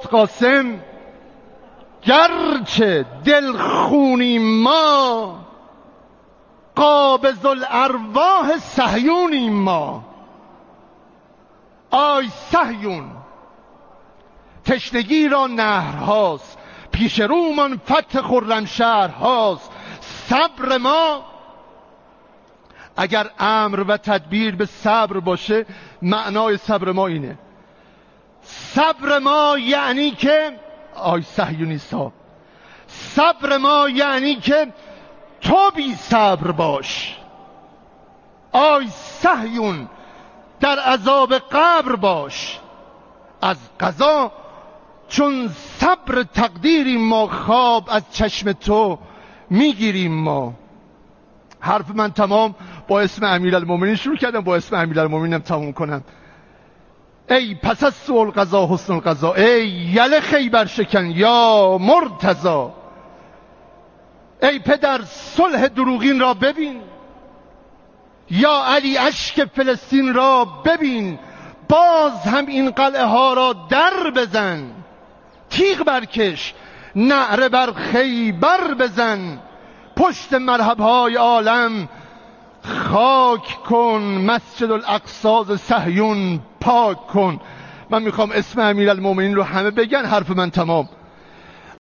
عباس قاسم گرچه دلخونی ما، قابض الارواح صهیونیم ما. آی صهیون تشنگی را نهرهاست، پیش رومان فتح خرمشهرهاست. صبر ما اگر امر و تدبیر به صبر باشه، معنای صبر ما اینه. صبر ما یعنی که آی صهیونیستا، صبر ما یعنی که تو بی صبر باش. آی صهیون در عذاب قبر باش. از قضا چون صبر تقدیریم ما، خواب از چشم تو میگیریم ما. حرف من تمام. با اسم امیرالمومنین شروع کردم، با اسم امیرالمومنینم تموم کنم. ای پس از سوء القضا حسن القضا، ای یل خیبر شکن یا مرتضی. ای پدر صلح دروغین را ببین، یا علی اشک فلسطین را ببین. باز هم این قلعه ها را در بزن، تیغ برکش نعره بر خیبر بزن. پشت مرحب های عالم خاک کن، مسجد الاقصی ز صهیون پاک کن. من میخوام اسم امیرالمومنین رو همه بگن، حرف من تمام.